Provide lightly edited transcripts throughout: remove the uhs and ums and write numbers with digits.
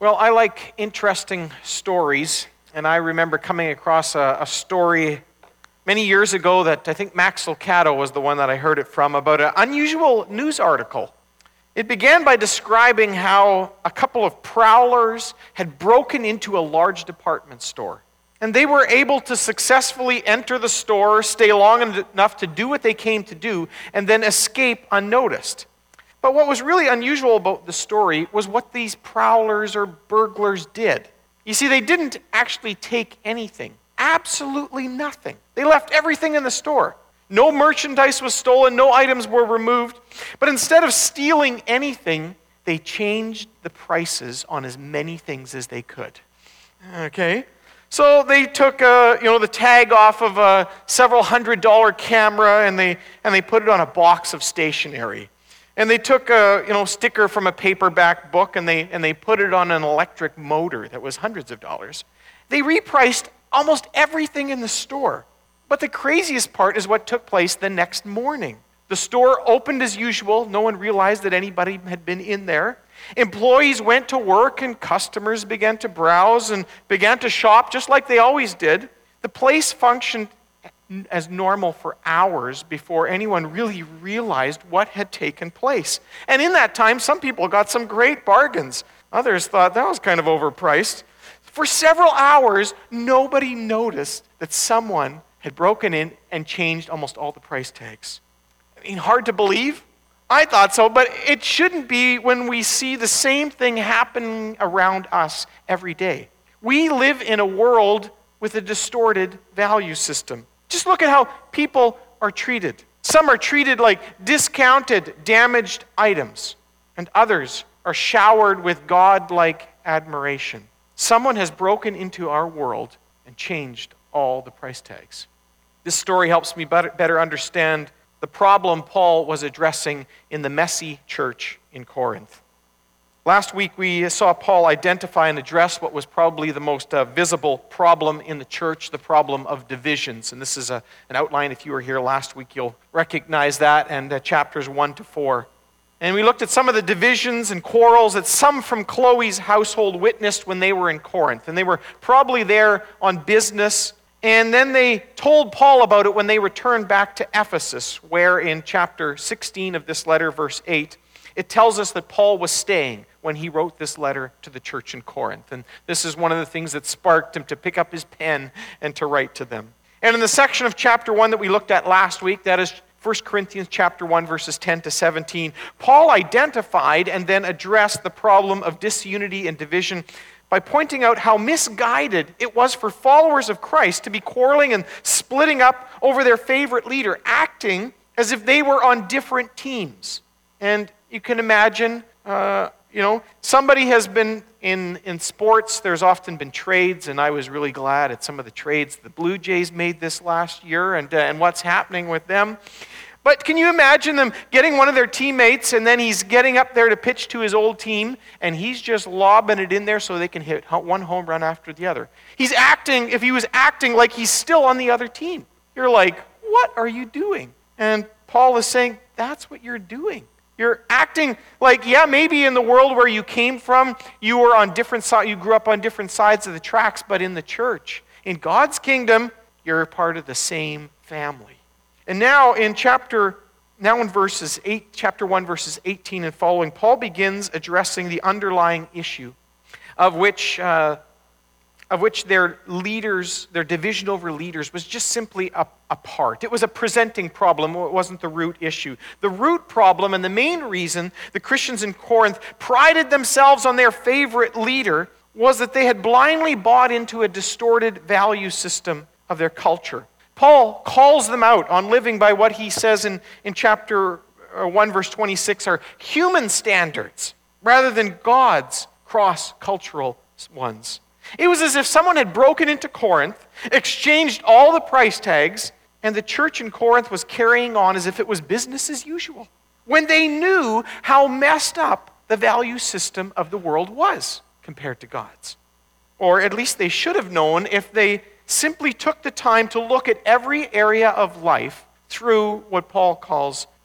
Well, I like interesting stories, and I remember coming across a story many years ago that I think Max Lucado was the one that I heard it from, about an unusual news article. It began by describing how a couple of prowlers had broken into a large department store. And they were able to successfully enter the store, stay long enough to do what they came to do, and then escape unnoticed. But what was really unusual about the story was what these prowlers or burglars did. You see, they didn't actually take anything. Absolutely nothing. They left everything in the store. No merchandise was stolen, no items were removed. But instead of stealing anything, they changed the prices on as many things as they could. Okay? So they took the tag off of a several $100 camera and they put it on a box of stationery. And they took a sticker from a paperback book and they put it on an electric motor that was hundreds of dollars. They repriced almost everything in the store. But the craziest part is what took place the next morning. The store opened as usual. No one realized that anybody had been in there. Employees went to work and customers began to browse and began to shop just like they always did. The place functioned as normal for hours before anyone really realized what had taken place. And in that time, some people got some great bargains. Others thought that was kind of overpriced. For several hours, nobody noticed that someone had broken in and changed almost all the price tags. I mean, hard to believe? I thought so, but it shouldn't be when we see the same thing happening around us every day. We live in a world with a distorted value system. Just look at how people are treated. Some are treated like discounted, damaged items, and others are showered with God-like admiration. Someone has broken into our world and changed all the price tags. This story helps me better understand the problem Paul was addressing in the messy church in Corinth. Last week we saw Paul identify and address what was probably the most visible problem in the church, the problem of divisions. And this is an outline. If you were here last week, you'll recognize that, and chapters 1 to 4. And we looked at some of the divisions and quarrels that some from Chloe's household witnessed when they were in Corinth. And they were probably there on business. And then they told Paul about it when they returned back to Ephesus, where in chapter 16 of this letter, verse 8, it tells us that Paul was staying when he wrote this letter to the church in Corinth. And this is one of the things that sparked him to pick up his pen and to write to them. And in the section of chapter 1 that we looked at last week, that is 1 Corinthians chapter 1, verses 10 to 17, Paul identified and then addressed the problem of disunity and division by pointing out how misguided it was for followers of Christ to be quarreling and splitting up over their favorite leader, acting as if they were on different teams. And you can imagine, somebody has been in sports, there's often been trades, and I was really glad at some of the trades the Blue Jays made this last year and what's happening with them. But can you imagine them getting one of their teammates and then he's getting up there to pitch to his old team and he's just lobbing it in there so they can hit one home run after the other. If he was acting like he's still on the other team. You're like, what are you doing? And Paul is saying, that's what you're doing. You're acting like, maybe in the world where you came from, you were on different sides, you grew up on different sides of the tracks, but in the church, in God's kingdom, you're part of the same family. And now in chapter 1, verses 18 and following, Paul begins addressing the underlying issue of which their leaders, their division over leaders, was just simply a part. It was a presenting problem. It wasn't the root issue. The root problem and the main reason the Christians in Corinth prided themselves on their favorite leader was that they had blindly bought into a distorted value system of their culture. Paul calls them out on living by what he says in chapter 1, verse 26 are human standards rather than God's cross-cultural ones. It was as if someone had broken into Corinth, exchanged all the price tags, and the church in Corinth was carrying on as if it was business as usual, when they knew how messed up the value system of the world was compared to God's. Or at least they should have known if they simply took the time to look at every area of life through what Paul calls the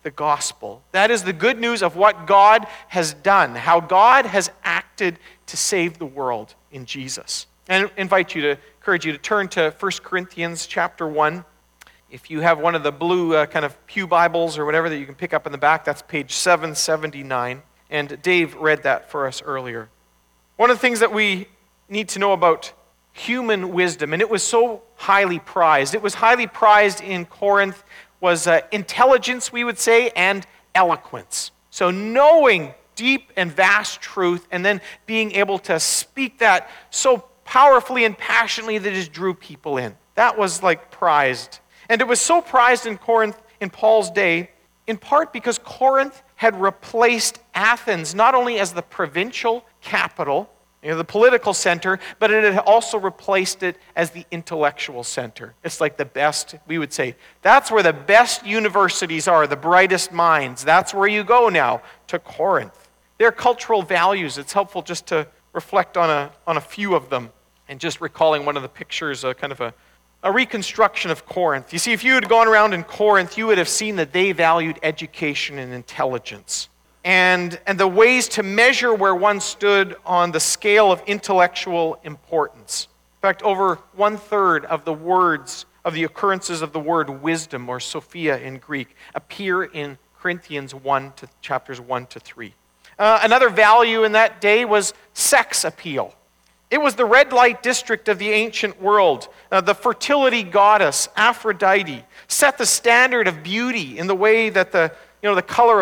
the gospel. That is the good news of what God has done, how God has acted to save the world in Jesus. And I encourage you to turn to 1 Corinthians chapter 1. If you have one of the blue kind of pew Bibles or whatever that you can pick up in the back, that's page 779. And Dave read that for us earlier. One of the things that we need to know about human wisdom, and it was so highly prized. It was highly prized in Corinth, was intelligence, we would say, and eloquence. So knowing deep and vast truth and then being able to speak that so powerfully and passionately that it just drew people in. That was like prized. And it was so prized in Corinth in Paul's day, in part because Corinth had replaced Athens not only as the provincial capital, the political center, but it had also replaced it as the intellectual center. It's like the best, we would say, that's where the best universities are, the brightest minds. That's where you go now, to Corinth. Their cultural values, it's helpful just to reflect on a few of them. And just recalling one of the pictures, kind of a reconstruction of Corinth. You see, if you had gone around in Corinth, you would have seen that they valued education and intelligence. And the ways to measure where one stood on the scale of intellectual importance. In fact, over 1/3 of the words, of the occurrences of the word wisdom, or Sophia in Greek, appear in Corinthians chapters 1 to 3. Another value in that day was sex appeal. It was the red light district of the ancient world. The fertility goddess, Aphrodite, set the standard of beauty in the way that the cover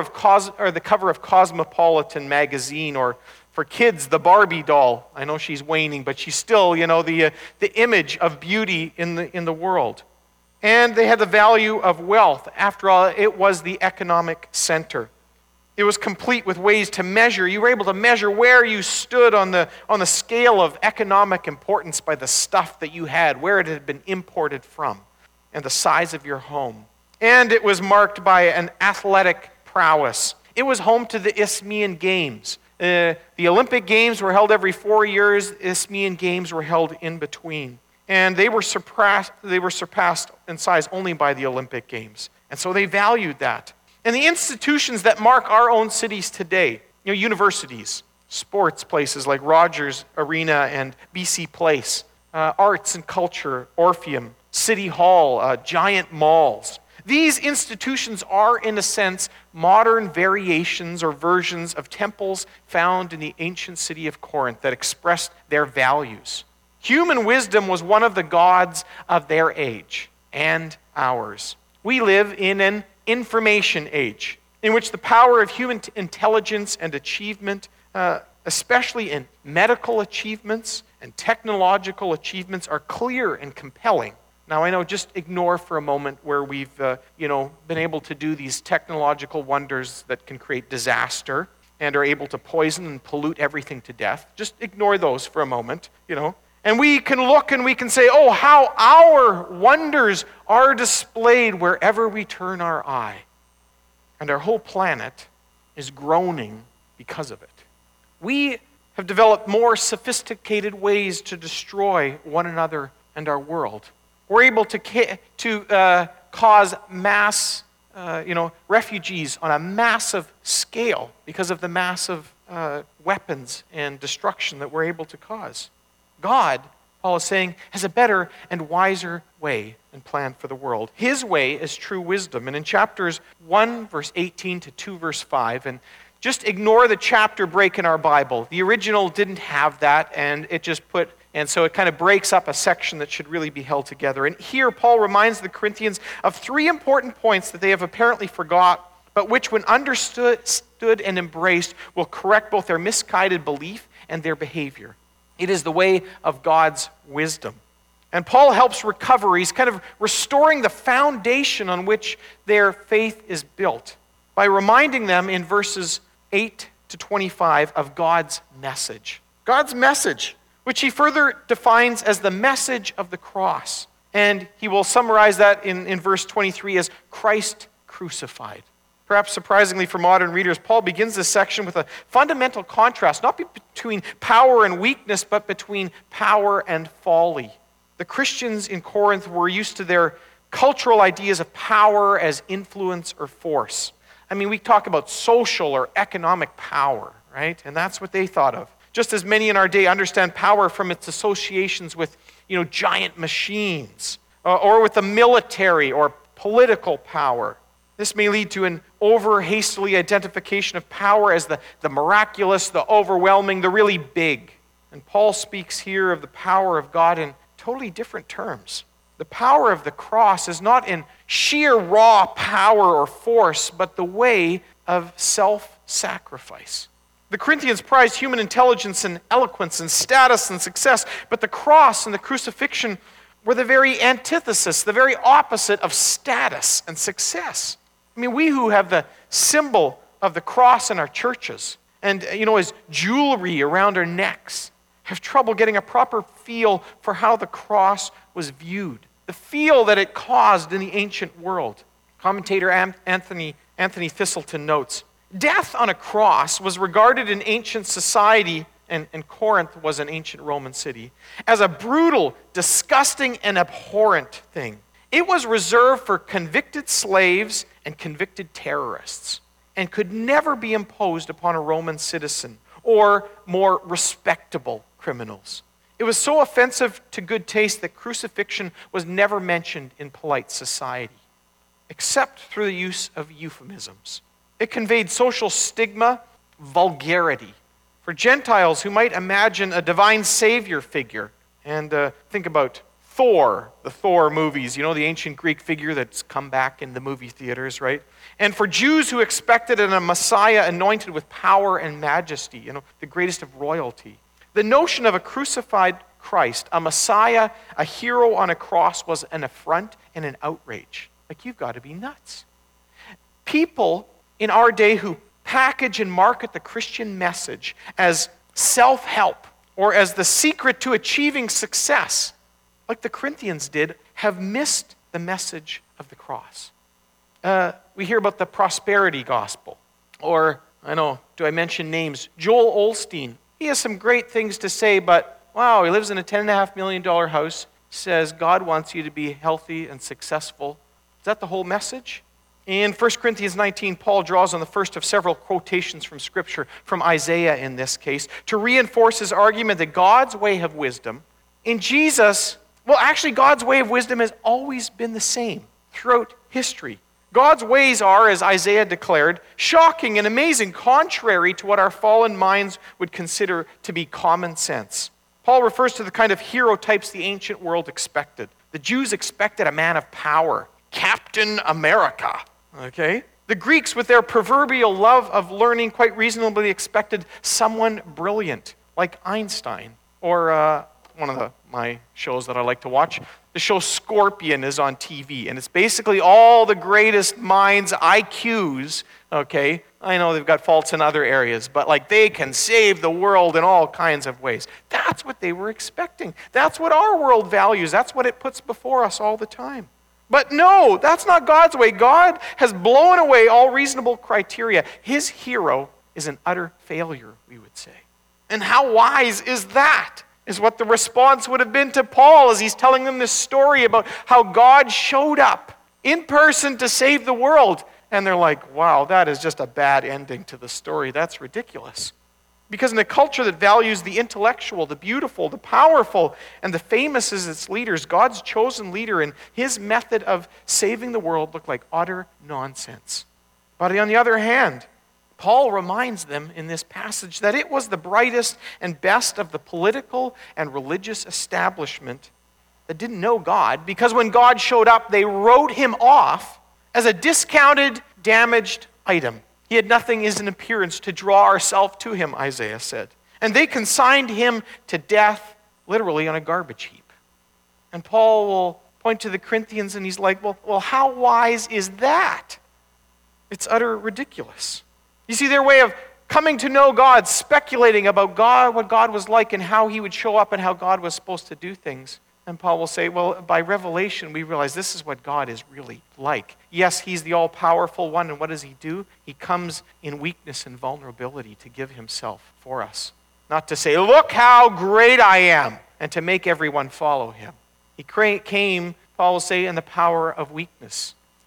of Cosmopolitan magazine, or for kids, the Barbie doll. I know she's waning, but she's still, the image of beauty in the world. And they had the value of wealth. After all, it was the economic center. It was complete with ways to measure. You were able to measure where you stood on the scale of economic importance by the stuff that you had, where it had been imported from, and the size of your home. And it was marked by an athletic prowess. It was home to the Isthmian Games. The Olympic Games were held every 4 years. Isthmian Games were held in between. And they were surpassed in size only by the Olympic Games. And so they valued that. And the institutions that mark our own cities today, universities, sports places like Rogers Arena and BC Place, arts and culture, Orpheum, City Hall, giant malls. These institutions are, in a sense, modern variations or versions of temples found in the ancient city of Corinth that expressed their values. Human wisdom was one of the gods of their age and ours. We live in an information age in which the power of human intelligence and achievement, especially in medical achievements and technological achievements, are clear and compelling. Now, I know, just ignore for a moment where we've been able to do these technological wonders that can create disaster and are able to poison and pollute everything to death. Just ignore those for a moment, And we can look and we can say, oh, how our wonders are displayed wherever we turn our eye. And our whole planet is groaning because of it. We have developed more sophisticated ways to destroy one another and our world. We're able to cause mass, refugees on a massive scale because of the massive weapons and destruction that we're able to cause. God, Paul is saying, has a better and wiser way and plan for the world. His way is true wisdom. And in chapters 1, verse 18 to 2, verse 5, and just ignore the chapter break in our Bible. The original didn't have that, and so it kind of breaks up a section that should really be held together. And here, Paul reminds the Corinthians of 3 important points that they have apparently forgot, but which, when understood and embraced, will correct both their misguided belief and their behavior. It is the way of God's wisdom. And Paul helps recover. He's kind of restoring the foundation on which their faith is built by reminding them in verses 8 to 25 of God's message. God's message, which he further defines as the message of the cross. And he will summarize that in verse 23 as Christ crucified. Perhaps surprisingly for modern readers, Paul begins this section with a fundamental contrast, not between power and weakness, but between power and folly. The Christians in Corinth were used to their cultural ideas of power as influence or force. I mean, we talk about social or economic power, right? And that's what they thought of. Just as many in our day understand power from its associations with, giant machines, or with the military or political power. This may lead to an over-hastily identification of power as the miraculous, the overwhelming, the really big. And Paul speaks here of the power of God in totally different terms. The power of the cross is not in sheer raw power or force, but the way of self-sacrifice. The Corinthians prized human intelligence and eloquence and status and success, but the cross and the crucifixion were the very antithesis, the very opposite of status and success. I mean, we who have the symbol of the cross in our churches and, as jewelry around our necks, have trouble getting a proper feel for how the cross was viewed, the feel that it caused in the ancient world. Commentator Anthony Thistleton notes, death on a cross was regarded in ancient society, and Corinth was an ancient Roman city, as a brutal, disgusting, and abhorrent thing. It was reserved for convicted slaves and convicted terrorists, and could never be imposed upon a Roman citizen or more respectable criminals. It was so offensive to good taste that crucifixion was never mentioned in polite society, except through the use of euphemisms. It conveyed social stigma, vulgarity. For Gentiles who might imagine a divine savior figure, and think about Thor, the Thor movies, the ancient Greek figure that's come back in the movie theaters, right? And for Jews who expected a Messiah anointed with power and majesty, the greatest of royalty. The notion of a crucified Christ, a Messiah, a hero on a cross was an affront and an outrage. Like, you've got to be nuts. People in our day who package and market the Christian message as self-help or as the secret to achieving success, like the Corinthians did, have missed the message of the cross. We hear about the prosperity gospel. Or, do I mention names? Joel Osteen. He has some great things to say, but wow, he lives in a $10.5 million house, says God wants you to be healthy and successful. Is that the whole message? In 1 Corinthians 19, Paul draws on the first of several quotations from Scripture, from Isaiah in this case, to reinforce his argument that God's way of wisdom, in Jesus, God's way of wisdom has always been the same throughout history. God's ways are, as Isaiah declared, shocking and amazing, contrary to what our fallen minds would consider to be common sense. Paul refers to the kind of hero types the ancient world expected. The Jews expected a man of power, Captain America, okay? The Greeks, with their proverbial love of learning, quite reasonably expected someone brilliant, like Einstein, or one of my shows that I like to watch. The show Scorpion is on TV, and it's basically all the greatest minds, IQs, okay? I know they've got faults in other areas, but they can save the world in all kinds of ways. That's what they were expecting. That's what our world values. That's what it puts before us all the time. But no, that's not God's way. God has blown away all reasonable criteria. His hero is an utter failure, we would say. And how wise is that? Is what the response would have been to Paul as he's telling them this story about how God showed up in person to save the world. And they're like, wow, that is just a bad ending to the story. That's ridiculous. Because in a culture that values the intellectual, the beautiful, the powerful, and the famous as its leaders, God's chosen leader and his method of saving the world looked like utter nonsense. But on the other hand, Paul reminds them in this passage that it was the brightest and best of the political and religious establishment that didn't know God, because when God showed up, they wrote him off as a discounted, damaged item. He had nothing in his appearance to draw ourselves to him, Isaiah said. And they consigned him to death, literally on a garbage heap. And Paul will point to the Corinthians and he's like, well, how wise is that? It's utter ridiculous. You see, their way of coming to know God, speculating about God, what God was like and how he would show up and how God was supposed to do things. And Paul will say, well, by revelation, we realize this is what God is really like. Yes, he's the all-powerful one, and what does he do? He comes in weakness and vulnerability to give himself for us. Not to say, look how great I am, and to make everyone follow him. He came, Paul will say, in the power of weakness.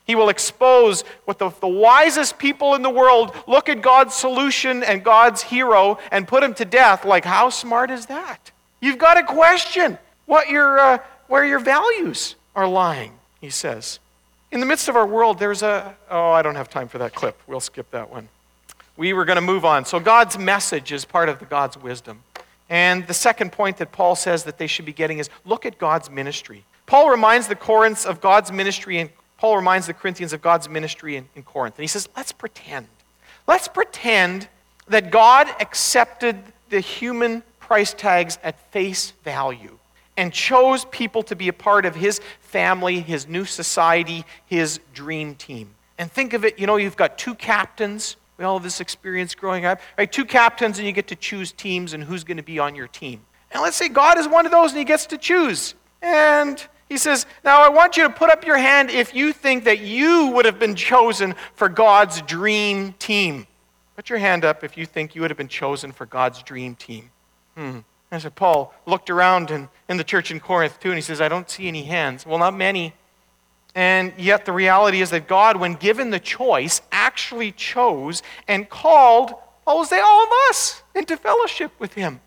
He will expose what the wisest people in the world look at God's solution and God's hero and put him to death. Like, how smart is that? You've got to question where your values are lying, he says. In the midst of our world, there's I don't have time for that clip. We'll skip that one. We were going to move on. So God's message is part of God's wisdom. And the second point that Paul says that they should be getting is look at God's ministry. Paul reminds the Corinthians of God's ministry, and Paul reminds the Corinthians of God's ministry in Corinth. And he says, let's pretend. Let's pretend that God accepted the human price tags at face value and chose people to be a part of his family, his new society, his dream team. And think of it, you've got two captains. We all have this experience growing up, right? Two captains, and you get to choose teams and who's going to be on your team. And let's say God is one of those and he gets to choose. And he says, now I want you to put up your hand if you think that you would have been chosen for God's dream team. Put your hand up if you think you would have been chosen for God's dream team. And so Paul looked around in the church in Corinth too, and he says, I don't see any hands. Well, not many. And yet the reality is that God, when given the choice, actually chose and called, Paul will say, all of us into fellowship with him.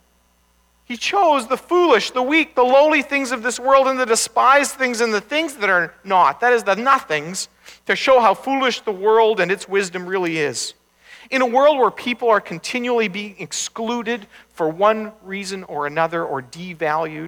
He chose the foolish, the weak, the lowly things of this world and the despised things and the things that are not, that is the nothings, to show how foolish the world and its wisdom really is. In a world where people are continually being excluded for one reason or another or devalued,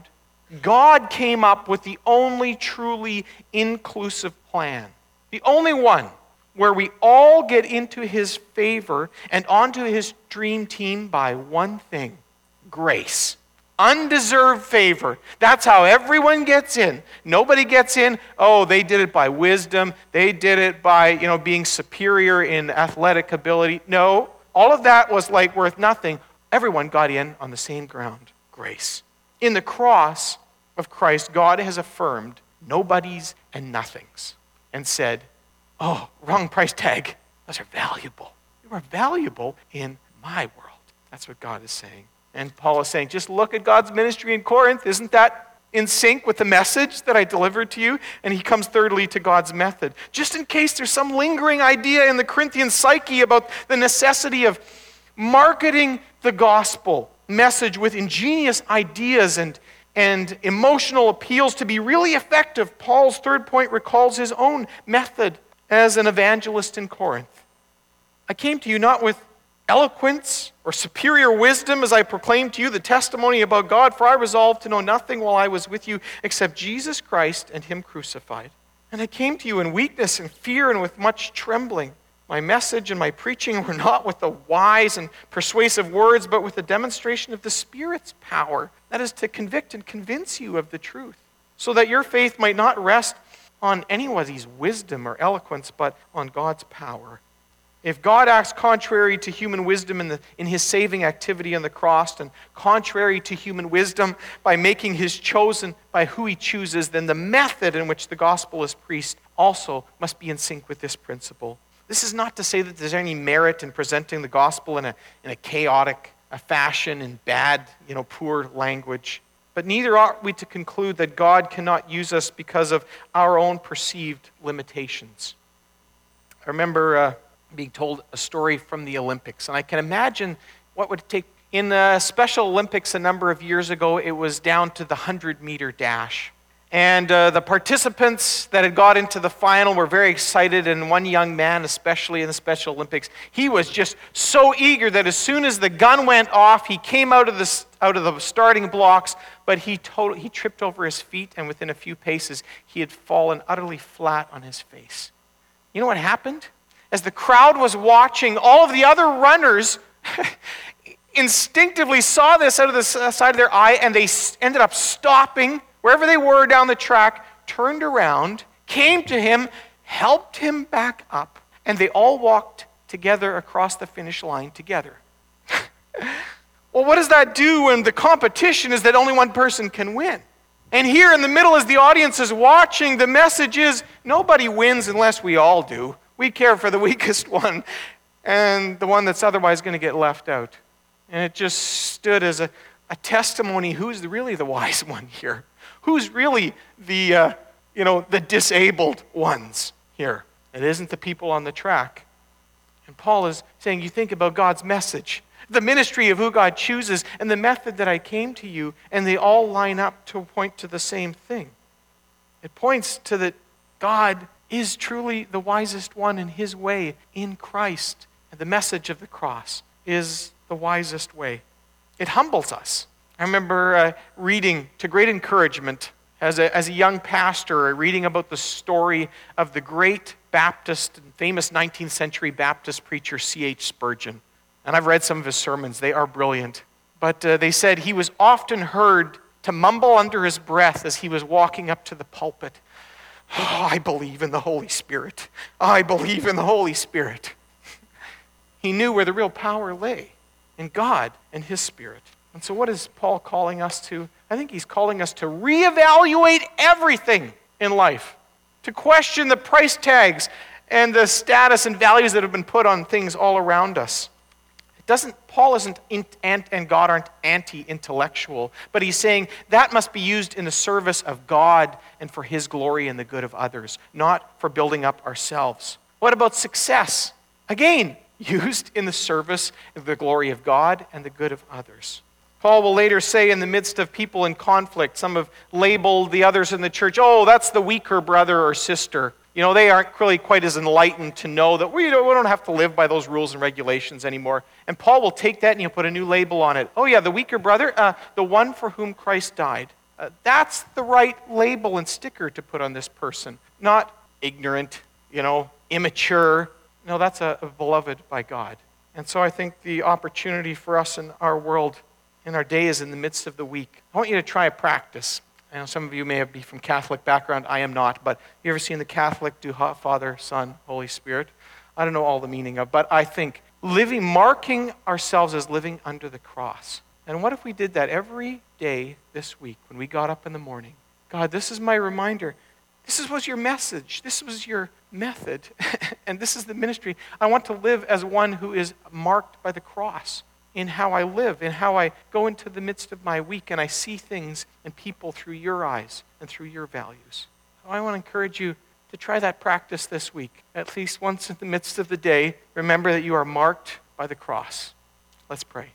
God came up with the only truly inclusive plan. The only one where we all get into his favor and onto his dream team by one thing: grace. Undeserved favor. That's how everyone gets in. Nobody gets in, they did it by wisdom. They did it by, being superior in athletic ability. No, all of that was like worth nothing. Everyone got in on the same ground: grace. In the cross of Christ, God has affirmed nobodies and nothings and said, wrong price tag. Those are valuable. You are valuable in my world. That's what God is saying. And Paul is saying, just look at God's ministry in Corinth. Isn't that in sync with the message that I delivered to you? And he comes thirdly to God's method. Just in case there's some lingering idea in the Corinthian psyche about the necessity of marketing the gospel message with ingenious ideas and emotional appeals to be really effective, Paul's third point recalls his own method as an evangelist in Corinth. I came to you not with eloquence or superior wisdom as I proclaimed to you the testimony about God, for I resolved to know nothing while I was with you except Jesus Christ and him crucified. And I came to you in weakness and fear and with much trembling. My message and my preaching were not with the wise and persuasive words, but with the demonstration of the Spirit's power. That is to convict and convince you of the truth, so that your faith might not rest on anybody's wisdom or eloquence, but on God's power. If God acts contrary to human wisdom in his saving activity on the cross, and contrary to human wisdom by making his chosen by who he chooses, then the method in which the gospel is preached also must be in sync with this principle. This is not to say that there's any merit in presenting the gospel in a chaotic fashion, in bad, poor language. But neither ought we to conclude that God cannot use us because of our own perceived limitations. I remember being told a story from the Olympics, and I can imagine what would it take. In the Special Olympics a number of years ago, it was down to the 100-meter dash. And the participants that had got into the final were very excited, and one young man, especially in the Special Olympics, he was just so eager that as soon as the gun went off, he came out of the starting blocks, but he tripped over his feet, and within a few paces, he had fallen utterly flat on his face. You know what happened? As the crowd was watching, all of the other runners instinctively saw this out of the side of their eye, and they ended up stopping wherever they were down the track, turned around, came to him, helped him back up, and they all walked together across the finish line together. Well, what does that do when the competition is that only one person can win? And here in the middle, as the audience is watching, the message is nobody wins unless we all do. We care for the weakest one and the one that's otherwise going to get left out. And it just stood as a testimony, who's really the wise one here? Who's really the disabled ones here? It isn't the people on the track. And Paul is saying, you think about God's message, the ministry of who God chooses, and the method that I came to you, and they all line up to point to the same thing. It points to that God is truly the wisest one in his way in Christ. And the message of the cross is the wisest way. It humbles us. I remember reading to great encouragement as a young pastor, reading about the story of the great Baptist and famous 19th century Baptist preacher C.H. Spurgeon. And I've read some of his sermons. They are brilliant. But they said he was often heard to mumble under his breath as he was walking up to the pulpit, "Oh, I believe in the Holy Spirit. I believe in the Holy Spirit." He knew where the real power lay, in God and his Spirit. And so what is Paul calling us to? I think he's calling us to reevaluate everything in life, to question the price tags and the status and values that have been put on things all around us. Paul isn't, and God aren't anti-intellectual, but he's saying that must be used in the service of God and for his glory and the good of others, not for building up ourselves. What about success? Again, used in the service of the glory of God and the good of others. Paul will later say in the midst of people in conflict, some have labeled the others in the church, "Oh, that's the weaker brother or sister. You know, they aren't really quite as enlightened to know that we don't have to live by those rules and regulations anymore." And Paul will take that and he'll put a new label on it. "Oh yeah, the weaker brother, the one for whom Christ died." That's the right label and sticker to put on this person. Not ignorant, immature. No, that's a beloved by God. And so I think the opportunity for us in our world, in our day, is in the midst of the week. I want you to try a practice. I know some of you may be from Catholic background. I am not, but you ever seen the Catholic do Father, Son, Holy Spirit? I don't know all the meaning of, but I think marking ourselves as living under the cross. And what if we did that every day this week when we got up in the morning? God, this is my reminder. This was your message. This was your method. And this is the ministry. I want to live as one who is marked by the cross in how I live, in how I go into the midst of my week and I see things and people through your eyes and through your values. So I want to encourage you to try that practice this week. At least once in the midst of the day, remember that you are marked by the cross. Let's pray.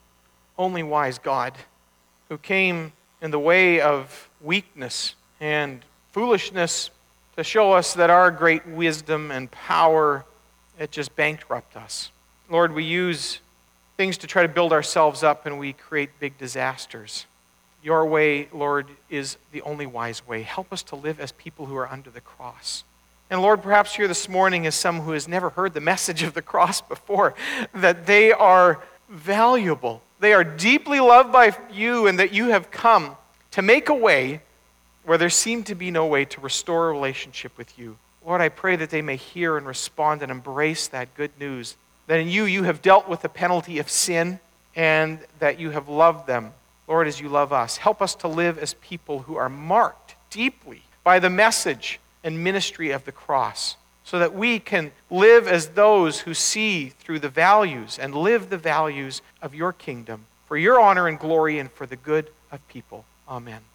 Only wise God, who came in the way of weakness and foolishness to show us that our great wisdom and power, it just bankrupt us. Lord, we use things to try to build ourselves up and we create big disasters. Your way, Lord, is the only wise way. Help us to live as people who are under the cross. And Lord, perhaps here this morning is someone who has never heard the message of the cross before, that they are valuable. They are deeply loved by you and that you have come to make a way where there seemed to be no way, to restore a relationship with you. Lord, I pray that they may hear and respond and embrace that good news, that in you have dealt with the penalty of sin and that you have loved them, Lord, as you love us. Help us to live as people who are marked deeply by the message and ministry of the cross, so that we can live as those who see through the values and live the values of your kingdom for your honor and glory and for the good of people. Amen.